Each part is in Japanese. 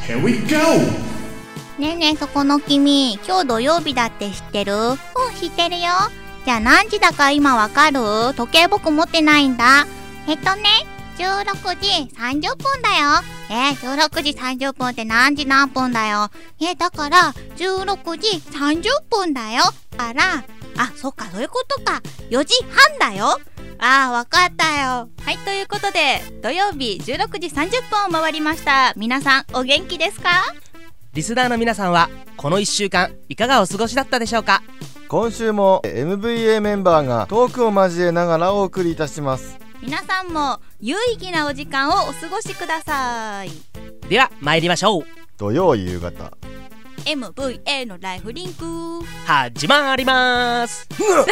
Here we go! ねえねえそこの君、今日土曜日だって知ってる？知ってるよ。じゃあ何時だか今わかる？時計僕持ってないんだ。16時30分だよ。16時30分って何時何分だよ。だから16時30分だよ。そっか、そういうことか。4時半だよ。わかったよ。 はい、ということで土曜日16時30分を回りました。皆さんお元気ですか？ リスナーの皆さんはこの1週間いかがお過ごしだったでしょうか？ 今週も MVA メンバーがトークを交えながらお送りいたします。 皆さんも有意義なお時間をお過ごしください。 では参りましょう。 土曜夕方 MVA のライフリンク始まります。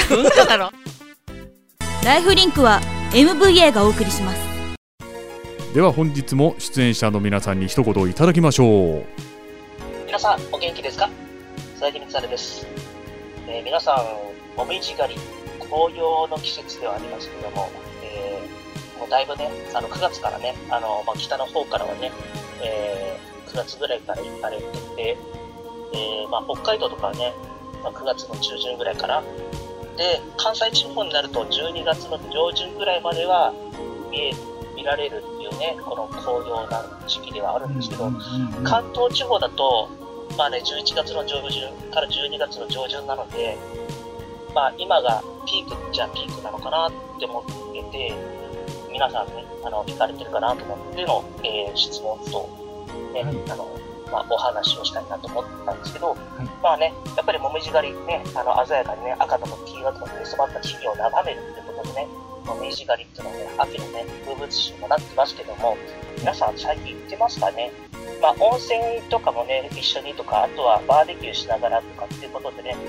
ライフリンクは MVA がお送りします。 では本日も出演者の皆さんに一言いただきましょう。 皆さんお元気ですか？佐々木光晴です。皆さんもみじ狩り紅葉の季節ではありますけども、もうだいぶね9月からね北の方からはね、9月ぐらいから行かれてて、北海道とかはね、9月の中旬ぐらいからで、関西地方になると12月の上旬ぐらいまでは見られるっていうね、この紅葉な時期ではあるんですけど、関東地方だと11月の上旬から12月の上旬なので、今がピークっちゃピークなのかなって思ってて、皆さんね聞かれてるかなと思っての、質問とね、お話をしたいなと思ったんですけど、やっぱりもみじ狩りね、鮮やかにね、赤とか黄色とかに染まった木々を眺めるってことでね、もみじ狩りっていうのはね、秋のね、風物詩にもなってますけども、皆さん最近行ってますかね？温泉とかもね、一緒にとか、あとはバーベキューしながらとかっていうことでね、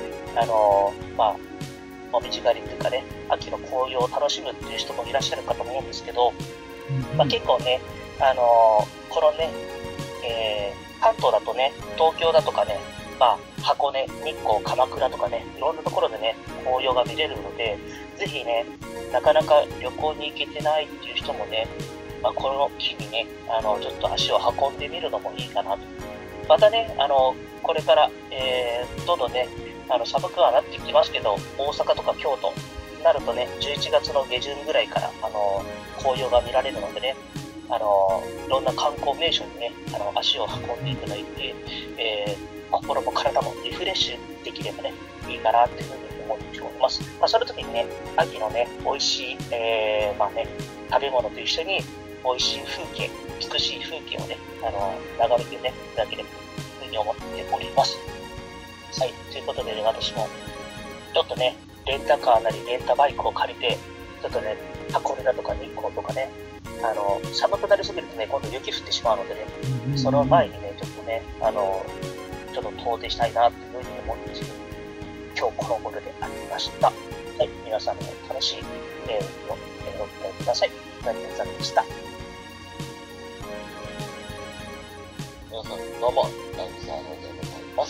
もみじ狩りっていうかね、秋の紅葉を楽しむっていう人もいらっしゃるかと思うんですけど、結構ね、このね、関東だとね、東京だとかね、箱根、日光、鎌倉とかね、いろんなところでね、紅葉が見れるので、ぜひね、なかなか旅行に行けてないっていう人もね、この木にね、ちょっと足を運んでみるのもいいかなと。またね、これから、どんどんね、寒くはなってきますけど、大阪とか京都になるとね、11月の下旬ぐらいから、紅葉が見られるのでね、いろんな観光名所にね、足を運んでいただいて、心も体もリフレッシュできればね、いいかなっていうふうに思っております。その時にね、秋のね、美味しい、食べ物と一緒に、美味しい風景、美しい風景をね、眺めてね、いただければというふうに思っております。はい、ということでね、私も、ちょっとね、レンタカーなりレンタバイクを借りて、ちょっとね、箱根だとか日光とかね、寒くなりすぎるとね、今度雪降ってしまうのでね、その前にね、ちょっとね、ちょっと遠出したいなっていうふうに思うんですけど、今日このことでありました。はい、皆さんの楽しいメールをお送りください。大変さんでした。 皆さんどうも、大地さんでございます。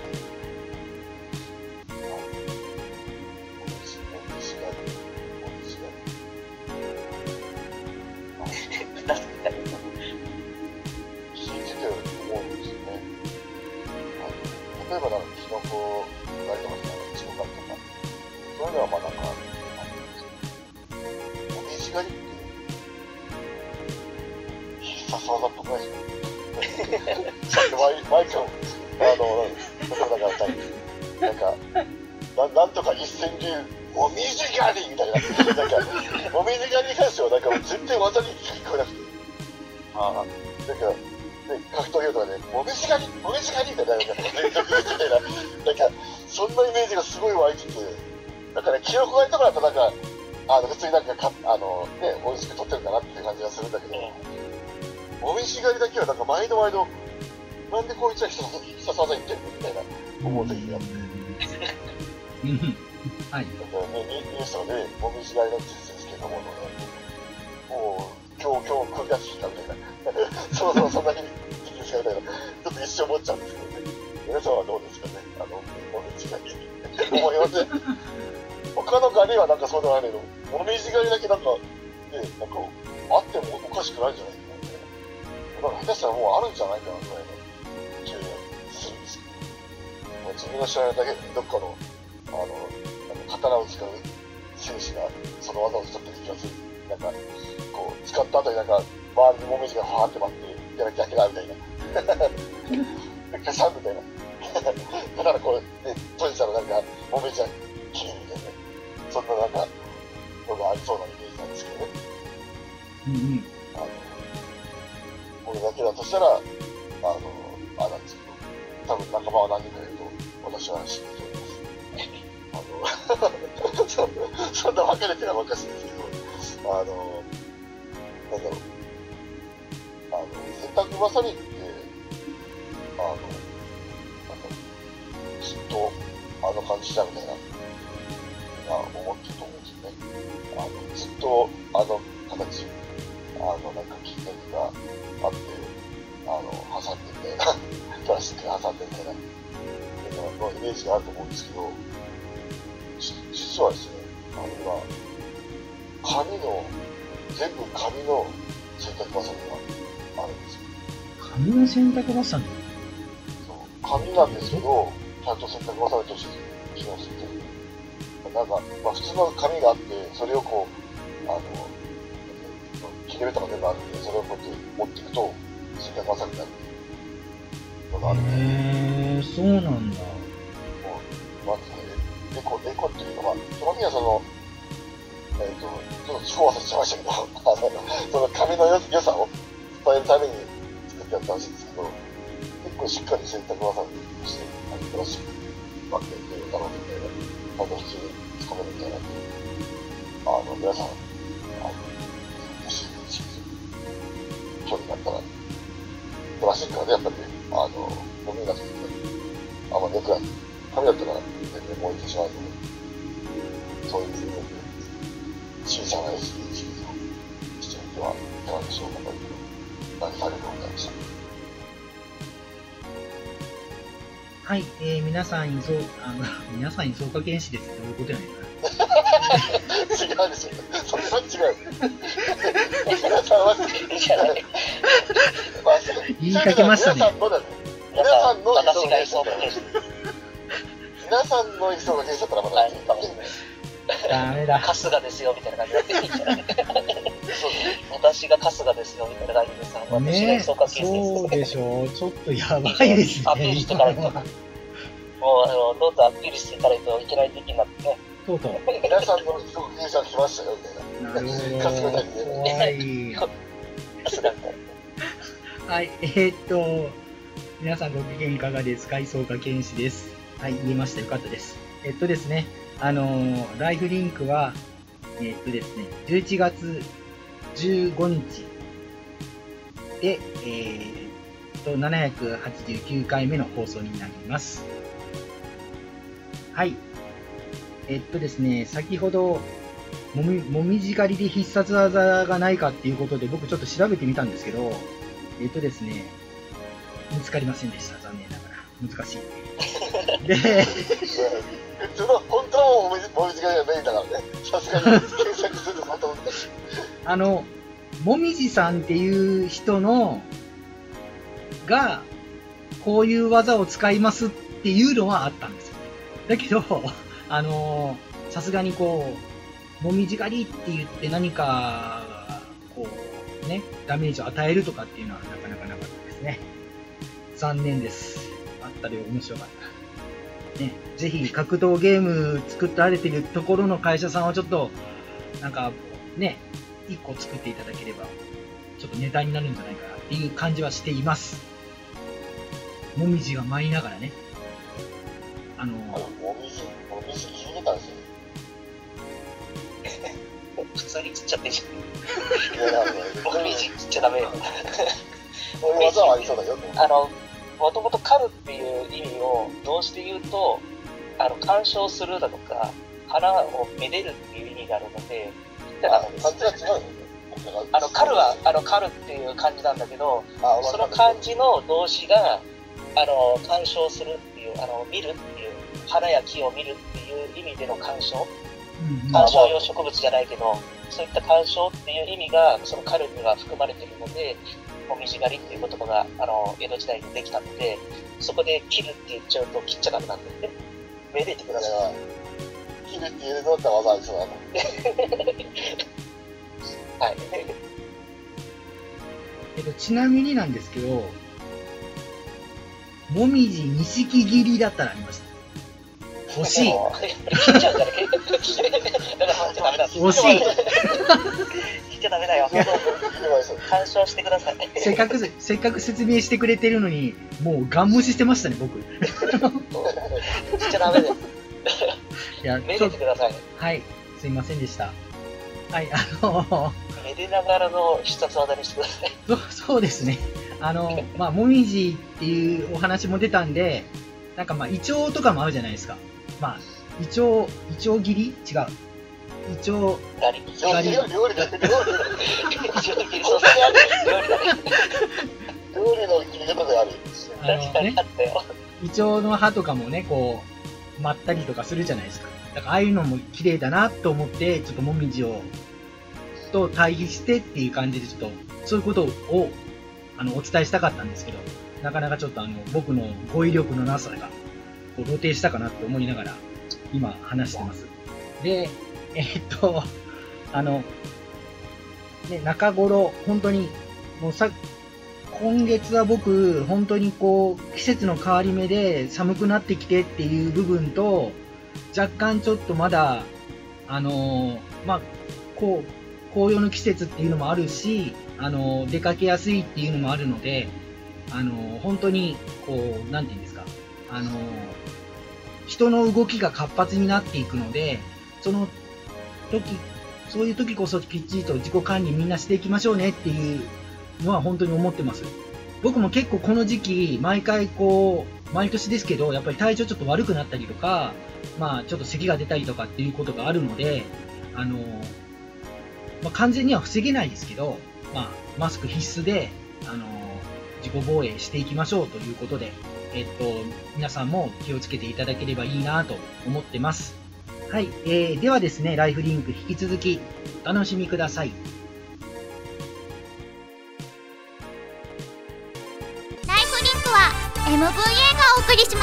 信じてると思うんですよね。例えばキノコ狩りとかイチゴ狩りとか、そういうのはあるんですけど、もみじ狩りって必殺技っぽくないですか？マイクをなんとか一戦流もみじ狩りみたいな、もみじ狩りに関しては全然技に聞こえなくて、格闘技とかね、もみじ狩りみたいな、そんなイメージがすごい湧いてて、キノコ狩りとかだと普通に美味しく撮ってるかなっていう感じがするんだけど、もみじ狩りだけは毎度なんでこいつは必殺技言ってんのみたいな思う時があって。はい。ニュースとかでもみじ狩りの実績けども、もう今日繰り出してきたみたいな。そんなにいいですかみたいな。ちょっと一瞬思っちゃうんですけどね。皆さんはどうですかね、もみじ狩り。思いません。他の狩りはそうではないけど、もみじ狩りだけあってもおかしくないんじゃないかな。下手したらもうあるんじゃないかなぐらいの自分の知らないだけで、どっかの、刀を使う選手がその技を使ってる気がする。なんか、こう、使った後になんか、周りにもみじがファーって待って、やらなきゃいけないみたいな。消さんみたいな。だからこう、ね、閉じたらなんか、もみじが切るみたいな。そんななんか、のがありそうなイメージなんですけどね。これだけだとしたら、なんですけど、多分仲間は何人かいると、私は信じております。そんな分かれてるのはおかしいんですけど、なんだろう。洗濯ばさみって、ずっとあの感じだみたいな、思ってると思うんですよね。ずっとあの形、なんか切ったりがあって、挟んでみたいな、プラスチックで挟んでみたいな、のイメージがあると思うんですけど、実はですね、今、全部紙の洗濯バサミがあるんですよ。 紙の洗濯バサミ？ そう、紙なんですけど、ちゃんと洗濯バサミとして機能するという。なんか、普通の紙があって、それをこう、切れるとか全部あるんで、それをこうやって持っていくと、洗濯バサミになるのがあるんで。 そうなんだ。 まずエコっていうのは、基本的にはちょっと地方忘れちゃいましたけど、その紙の良さを伝えるために作ってやったらしいんですけど、結構しっかり洗濯バサミとして、プラスチックバッテンで頼んでみたいな、普通に突っ込めるみたいなので、皆さん、興味があったら、プラスチックはね、やっぱりね、ゴミがついてたり、あんまり良くない。紙だったら全然燃えてしまうので、そういう意味で、小さな SDGs をしてみてはいかがでしょうかという投げされるございました。 はい、皆さん、皆さん、磯岡原始です。どういうことやねんな。 違うんですよ。それは違う。皆さんは好きじゃない。 言いかけましたね。 皆さんの私が磯岡原始。 皆さんの磯岡原始だったらまだいいかもしれない。 ダメだ。 春日ですよみたいな感じになっていいんじゃない私が春日ですよみたいな感じでさ、私が磯岡原始です。 そうでしょう。ちょっとやばいですね。 アピールしていかないと。もうどんどんアピールしていかないといけない時期になってね。 とうとう。 皆さんの磯岡原始が来ましたよみたいな。 なるほど。怖い。はい、皆さんご機嫌いかがですか？磯岡健志です。はい、言えました。よかったです。ですね、ライフリンクは、ですね、11月15日で、789回目の放送になります。はい。ですね、先ほど、もみじ狩りで必殺技がないかっていうことで、僕ちょっと調べてみたんですけど、ですね、見つかりませんでした。残念ながら。難しい。で、 その本当はもみじ狩りがメインだからね。さすがに検索するのまた難しい。 もみじさんっていう人が、こういう技を使いますっていうのはあったんですよ。だけど、さすがにこう、もみじ狩りって言って何か、こう、ね、ダメージを与えるとかっていうのはなかなかなかったですね。残念です。あったで面白かった。ね、ぜひ格闘ゲーム作ってられてるところの会社さんはちょっと、なんか、ね、一個作っていただければ、ちょっとネタになるんじゃないかなっていう感じはしています。もみじが舞いながらね。 もみじ聞いてたんですよ。 普通に釣っちゃってんじゃん。もみじ釣っちゃダメよ。 そういう技はありそうだよ。 もともと狩るっていう意味を動詞で言うと、鑑賞するだとか、花をめでるっていう意味があるので、 漢字が違うよね。 狩るは、狩るっていう漢字なんだけど、その漢字の動詞が、鑑賞するっていう、見るっていう、花や木を見るっていう意味での鑑賞観賞用植物じゃないけど、そういった観賞っていう意味がそのカルには含まれているので、もみじ狩りっていう言葉が江戸時代にできたので、そこで切るって言っちゃうと切っちゃダメなんだよね。めでてください。 切るって言うのって技ありそうだな。 はい。 ちなみになんですけど、もみじ錦切りだったらありました。欲しい。 切っちゃうんじゃない？だからダメだ。 欲しい。 切っちゃダメだよ。干渉してください。 せっかく説明してくれてるのに、もうガン無視してましたね、僕。 切っちゃダメだよ。 いや、 めでてくださいね。 はい、すいませんでした。はい、 めでながらの必殺技にしてください。 そうですね。まあ、もみじっていうお話も出たんで、なんかまあ、イチョウとかもあるじゃないですか。まあ、イチョウ切り違う。イチョウ狩り。 料理だね。料理の切り方である。 イチョウの葉とかもね、こう、まったりとかするじゃないですか。だから、ああいうのも綺麗だなと思って、ちょっともみじと対比してっていう感じで、ちょっと、そういうことを、お伝えしたかったんですけど、なかなかちょっと僕の語彙力のなさが、こう露呈したかなと思いながら、今話してます。で、ね、中頃、本当に、もう今月は僕、本当にこう、季節の変わり目で寒くなってきてっていう部分と、若干ちょっとまだ、まあ、こう、紅葉の季節っていうのもあるし、出かけやすいっていうのもあるので、本当に、こう、なんていうんですか、人の動きが活発になっていくので、そういう時こそきっちりと自己管理みんなしていきましょうねっていうのは本当に思ってます。僕も結構この時期、毎回こう、毎年ですけど、やっぱり体調ちょっと悪くなったりとか、まあちょっと咳が出たりとかっていうことがあるので、まあ、完全には防げないですけど、まあ、マスク必須で、自己防衛していきましょうということで、皆さんも気をつけていただければいいなと思ってます。はい、ではですね、ライフリンク引き続きお楽しみください。 ライフリンクは MVA がお送りします。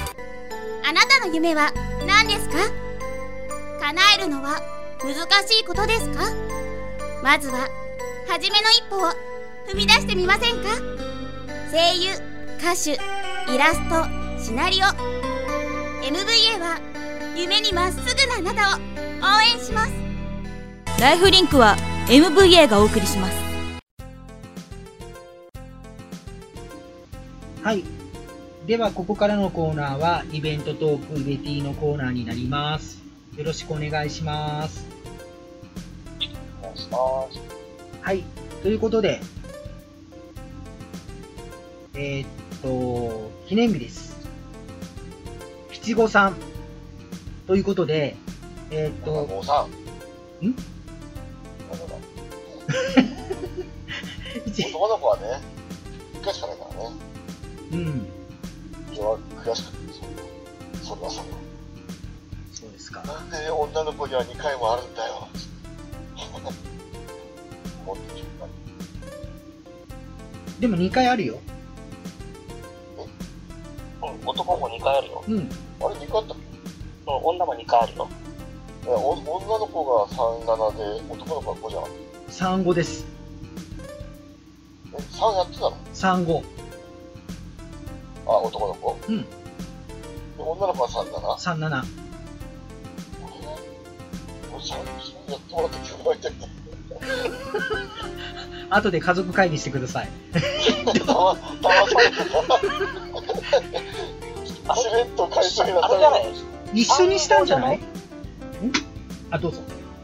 あなたの夢は何ですか？叶えるのは難しいことですか？まずは初めの一歩を踏み出してみませんか？声優、歌手、イラスト、シナリオ MVA は夢にまっすぐなあなたを応援します。 ライフリンクは MVA がお送りします。 はい、ではここからのコーナーはイベントトークレティのコーナーになります。よろしくお願いします。 お願いします。 はい、ということで記念日です。七五三ということで、 もうさん。男の子はね、1回しかないからね。 うん。 それは悔しかったです。そんな。 そうですか。 なんで女の子には2回もあるんだよ。もっと順番。 でも2回あるよ。 男の子2回あるよ。 うん。 あれ2回あったっけ？ 女も2回あるよ。 女の子が37で、男の子が5じゃん。 35です。 3やってたの？ 35。 あ、男の子？ うん。 で女の子が 37？ 37。 3やってもらって9倍だけど。 後で家族会議してください。 騙されてた。しれっと会社になった。 一緒にしたんじゃない？あ、どうぞ。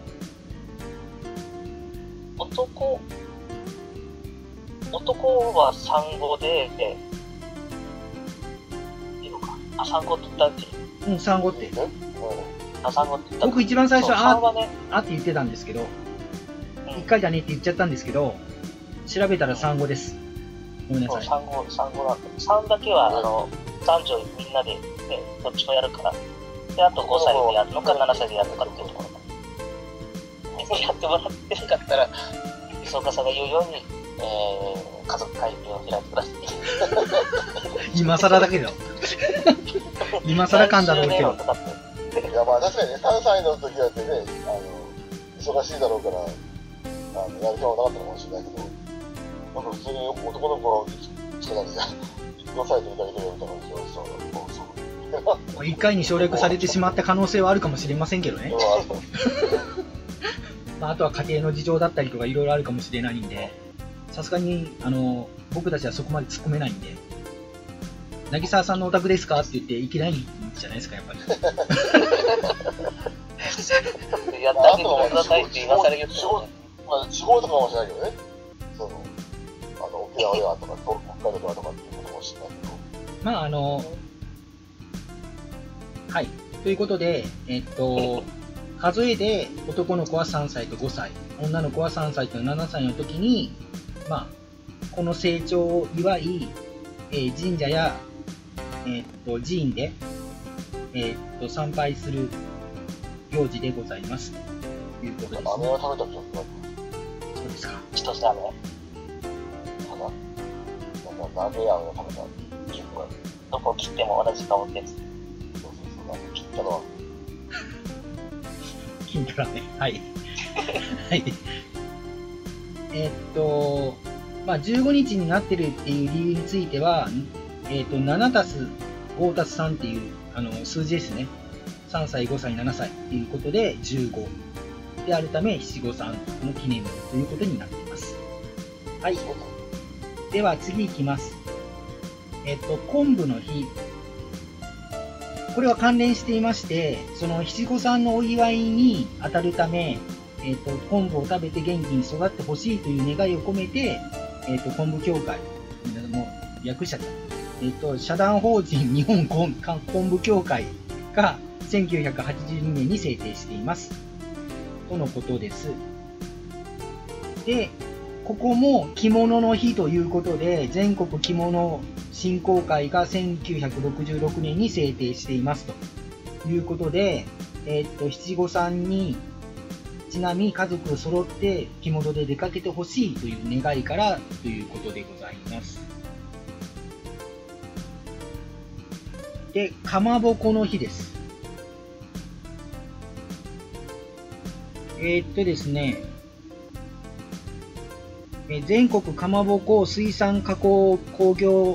男は35で、いいのか。あ、35って言ったっけ？ うん、35って。 あ、35って言った。 僕一番最初、 ね、 あって言ってたんですけど、1回だねって言っちゃったんですけど、調べたら35です。ごめんなさい。 35なんだ。3だけは、男女みんなで、ね、どっちもやるから。で、あと5歳でやるのか、7歳でやるのかっていうところ。 やってもらってなかったら、磯岡さんが言うように、家族会議を開いてください。 今更だけど。今更感だろうけど。 いや、まあ確かにね、3歳の時だってね、忙しいだろうから、やる気はなかったのかもしれないけど、なんか普通に男の子しかないじゃん。5歳と見たけどみたいな感じで、そう。 1回に省略されてしまった可能性はあるかもしれませんけどね。まあ、あとは家庭の事情だったりとかいろいろあるかもしれないんで、さすがに僕たちはそこまで突っ込めないんで、渚沢さんのお宅ですかって言っていけないんじゃないですか、やっぱり。 やったけどくださいって今更言ってもね。 地方とかもしれないけどね。沖縄ではとか、北海道ではとかっていうことかもしれないけど。 まあはい。ということで、数えで男の子は3歳と5歳、女の子は3歳と7歳の時に、まあ、この成長を祝い、神社や、寺院で、参拝する行事でございますということです、ね。 飴を食べた記憶がある。 そうですか。 一つ飴。 なんか鍋飴を食べた記憶がある。 どこ切っても同じ顔ってやつ。 切ったのは金太郎ね。はい。はい。まあ、15日になってるっていう理由については、7たす5たす3っていう数字ですね。3歳、5歳、7歳っていうことで15であるため、七五三の記念日ということになっています。はい。では次いきます。昆布の日。これは関連していまして、その七五三のお祝いに当たるため、昆布を食べて元気に育ってほしいという願いを込めて、昆布協会、もう略しちゃった。社団法人日本昆布協会が1982年に制定しています。とのことです。で、ここも着物の日ということで、全国着物振興会が1966年に制定していますということで、七五三にちなみに家族揃って着物で出かけてほしいという願いからということでございます。で、かまぼこの日です。ですね、全国かまぼこ水産加工工業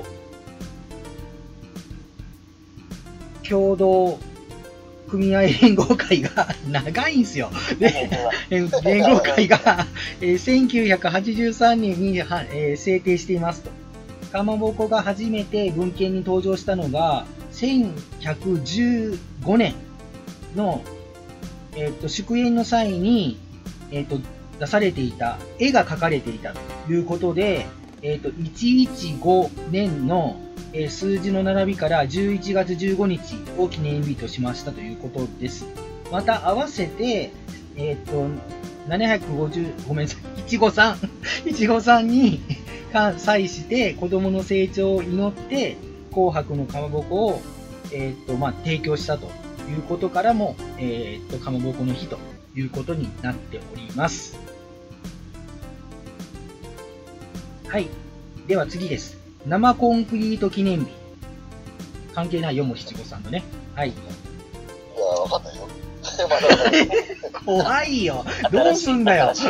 協同組合連合会が長いんですよ。で連合会が1983年に制定していますと。かまぼこが初めて文献に登場したのが1115年の、祝宴の際に、出されていた絵が描かれていたということで、115年の数字の並びから11月15日を記念日としましたということです。また合わせて、750、ごめんなさい、いちごさんに際して子供の成長を祈って紅白のかまぼこを、提供したということからも、かまぼこの日ということになっております。はい。では次です。生コンクリート記念日。関係ないよ、もう七五三のね。はい。 いや、わかんないよ。 怖いよ。どうすんだよ。 生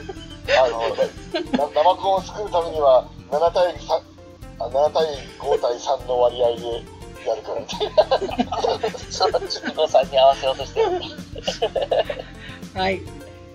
コンを作るためには7対5対3の割合でやるからね。 その七五三に合わせようとしてる。 はい。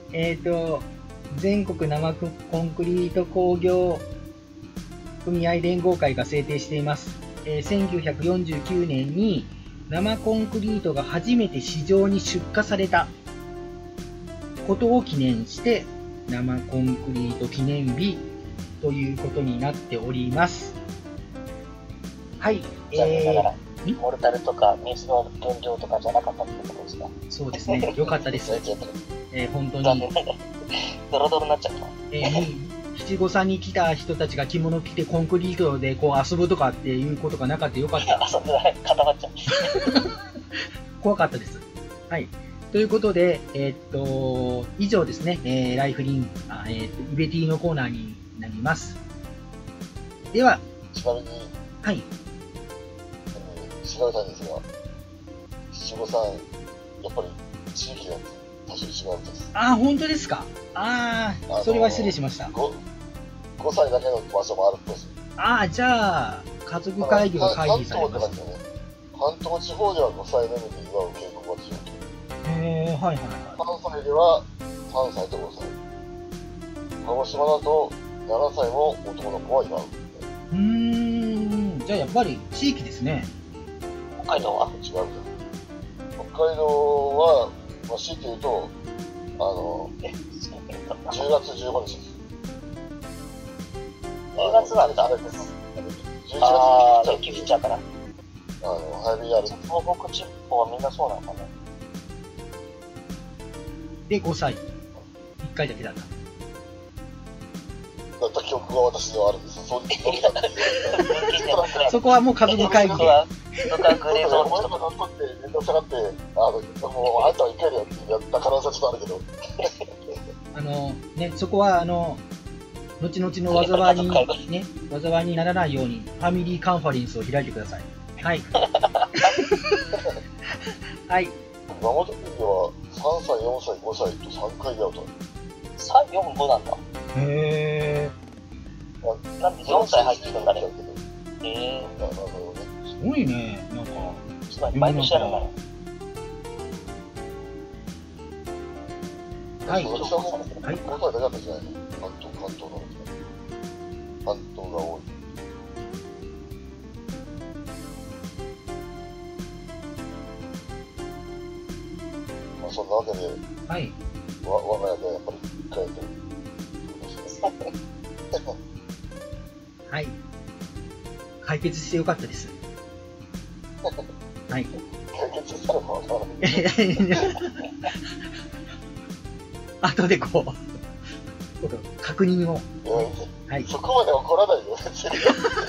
全国生コンクリート工業組合連合会が制定しています。1949年に生コンクリートが初めて市場に出荷されたことを記念して生コンクリート記念日ということになっております。はい。 だからモルタルとか水の原料とかじゃなかったってことですか？ そうですね。よかったです。本当に。 ドロドロになっちゃった。 七五三に来た人たちが着物着てコンクリートでこう遊ぶとかっていうことがなかったよかった。 遊んでない、固まっちゃう。 怖かったです。はい。 ということで、以上ですね、ライフリン、イベティのコーナーになります。では、 ちなみに、 はい。 調べたいんですが、七五三、やっぱり地域が多少違うんです。 本当ですか。それは失礼しました。 5歳だけの場所もあるっぽいです。 じゃあ、家族会議が会議されます。 関東地方では5歳のみで祝う傾向が強いと。 はい。 関西では3歳と5歳。鹿児島だと7歳も男の子は祝う。 じゃあやっぱり地域ですね。 北海道は違うんだ。北海道は、強いて言うと、10月15日です。 10月なんだ。 11月雪降っちゃうから。 早めにやる。 東北地方はみんなそうなのかな。 で、5歳。1回だけだった。 だった記憶が私ではあるんです。そういうのだってそこはもう家族会議で。 僕はグレーゾーンの人とか取って、面倒くさがって、もうあんたは行けるよってやった可能性はちょっとあるけど。 そこは、後々の災いにならないように、ファミリーカンファレンスを開いてください。はい。はい。 熊本県では3歳、4歳、5歳と3回で会うと。 3、4、5なんだ。 へー。なんで4歳入ってくんだね。 すごいね。なんか、 毎年やるんだね。 はい。 私はもう5歳だけだったじゃないの。関東の。関東が多い。そんなわけで、 はい。 我が家でやっぱり1回やってる。 はい。解決してよかったです。はい。 解決したのかわからない。 後で確認を。 はい。そこまで怒らないよ、別に。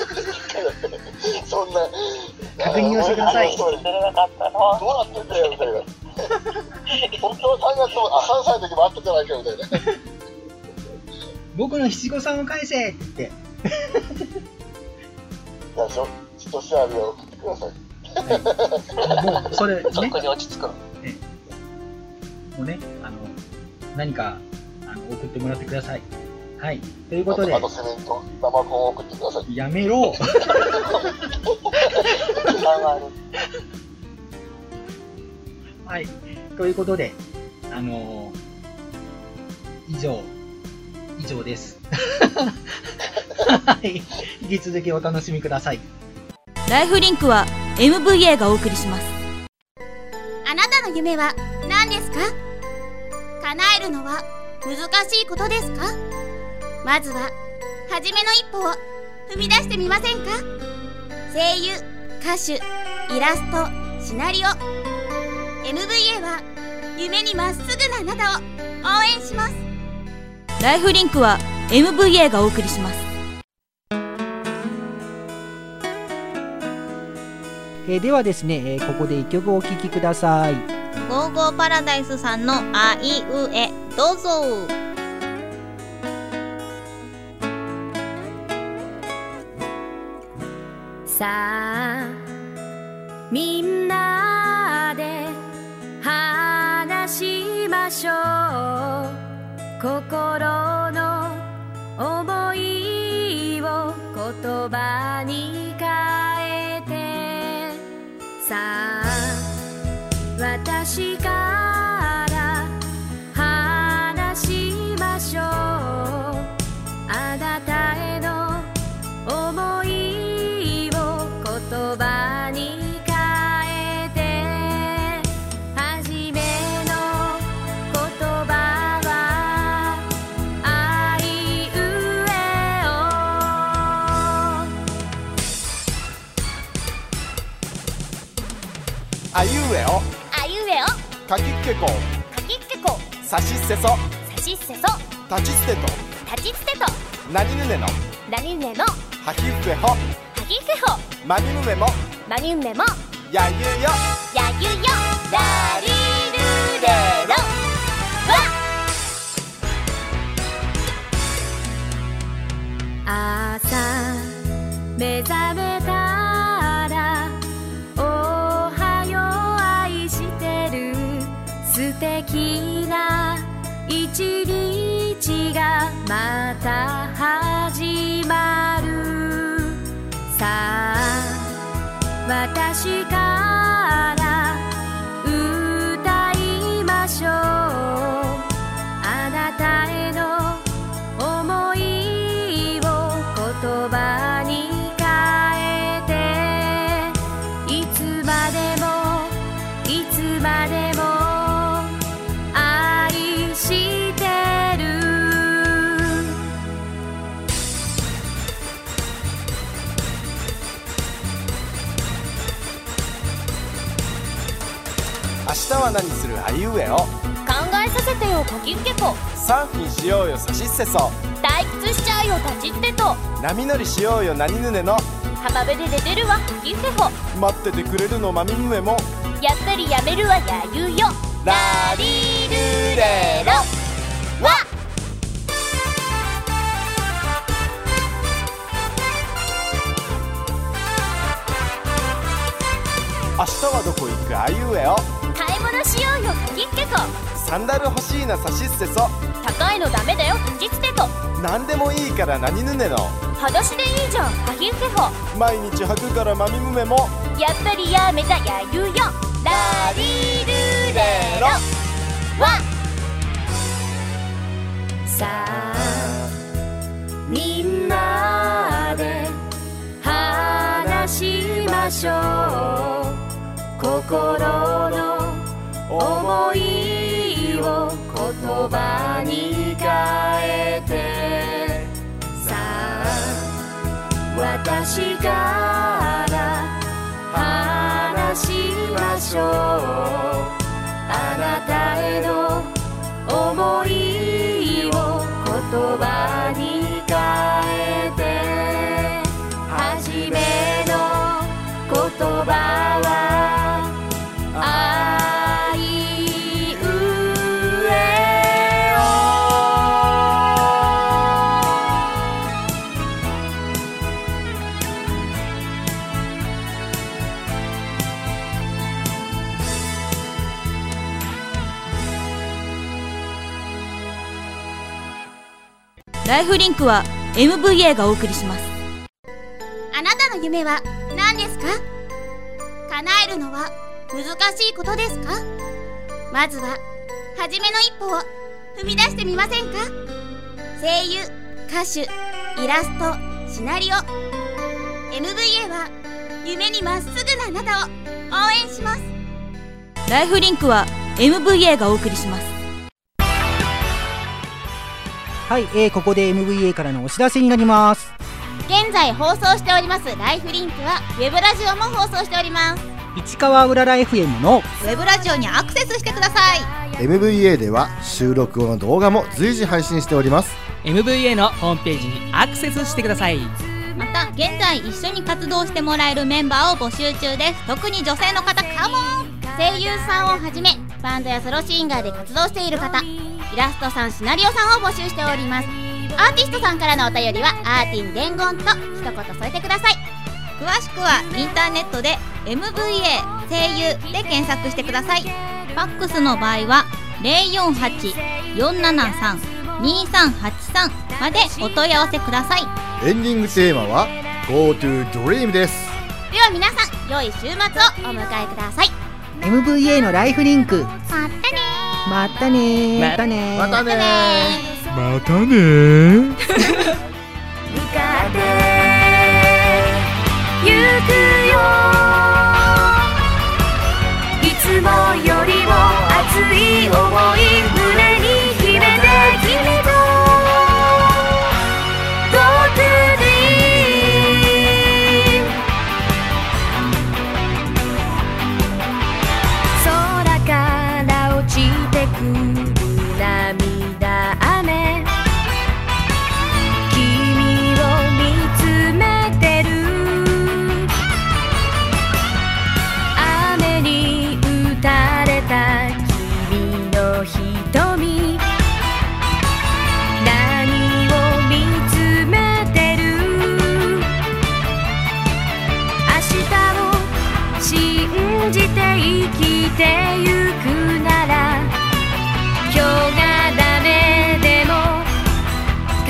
そんな。 確認をしてください。 どうなってんだよ、みたいな。本当は3歳の時もあったじゃないかみたいな。 僕の七五三を返せって言って。 いや、千歳あれを送ってください。 もう、それ、ね。 そこに落ち着くの。 もうね、何か、送ってもらってください。はい。ということで。 あとセメント、生コンを送ってください。 やめろはい。ということで、以上です。はい。引き続きお楽しみください。 ライフリンクは MVA がお送りします。 あなたの夢は何ですか？叶えるのは難しいことですか？まずは初めの一歩を踏み出してみませんか？声優、歌手、イラスト、シナリオ MVA は夢にまっすぐなあなたを応援します。 ライフリンクは MVA がお送りします。 ではですね、ここで一曲お聴きください。 ゴーゴーパラダイスさんのあいうえどうぞ。 さあみんなで話しましょう。心の想いを言葉に変えて、さあ私から話しましょう。あなたへの想いを言葉に変えて、初めの言葉はあいうえお。 あいうえおあいうえおかきっけこかきっけこさしっせそさしっせそたちつてとたちつてとなにぬねのなにねのはひふえほはぎふほまみむめもまみんめもやゆよやゆよラリルレまた始まるさあ私から歌いましょうあなたへの思いを言葉に変えていつまでもいつまでも愛してる明日は何するあいうえお考えさせてよコキンケコサーフィンしようよさしっせそ退屈しちゃうよ立ちってと波乗りしようよなにぬねの浜辺で寝てるわコキンケコ待っててくれるのまみむめもやっぱりやめるわやゆよラリルレロわ明日はどこ行くあいうえお買い物しようよコキンケコサンダル欲しいなさしっせそ高いのダメだよ立ちってとなんでもいいからなにぬねの裸足でいいじゃんコキンケコ毎日履くからまみむめもやっぱりやめたやゆよラリルレロわさあみんなで話しましょう心の思いを言葉に変えてさあ私から話しましょうあなたへの思いを言葉に変えて初めの言葉はあいうえライフリンクは MVA がお送りします。 あなたの夢は何ですか？叶えるのは難しいことですか？まずは初めの一歩を踏み出してみませんか？声優、歌手、イラスト、シナリオ MVA は夢にまっすぐなあなたを応援します。 ライフリンクは MVA がお送りします。 はい、ここで MVA からのお知らせになります。 現在放送しておりますライフリンクはウェブラジオも放送しております。 市川うらら FM のウェブラジオにアクセスしてください。 MVA では収録後の動画も随時配信しております。 MVA のホームページにアクセスしてください。 また現在一緒に活動してもらえるメンバーを募集中です。特に女性の方カモン。 声優さんをはじめバンドやソロシンガーで活動している方、イラストさん、シナリオさんを募集しております。アーティストさんからのお便りはアーティン伝言と一言添えてください。 詳しくはインターネットで MVA 声優で検索してください。ファックスの場合は 048-473-2383 までお問い合わせください。 エンディングテーマは GoTo Dream です。 では皆さん良い週末をお迎えください。 MVA のライフリンク、 またねまたねまたねまたねまたね向かってゆくよいつもよりも熱い想い胸に秘めて君と Go to dream 空から落ちてくる涙雨君を見つめてる雨に打たれた君の瞳何を見つめてる明日を信じて生きてゆくなら今日がダメでも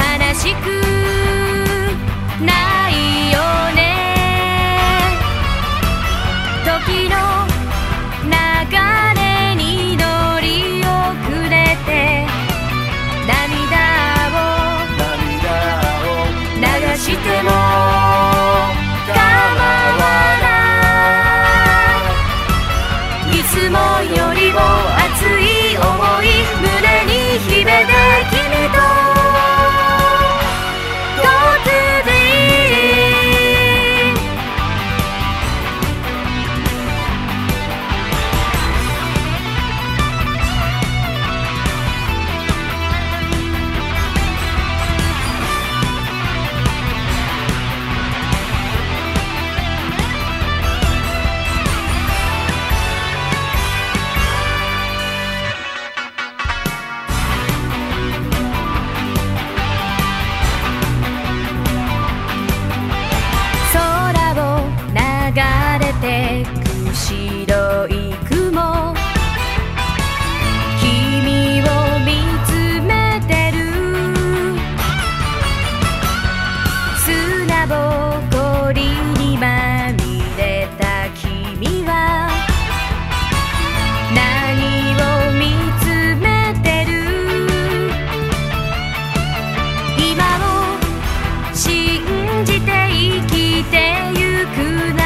じて生きてゆくな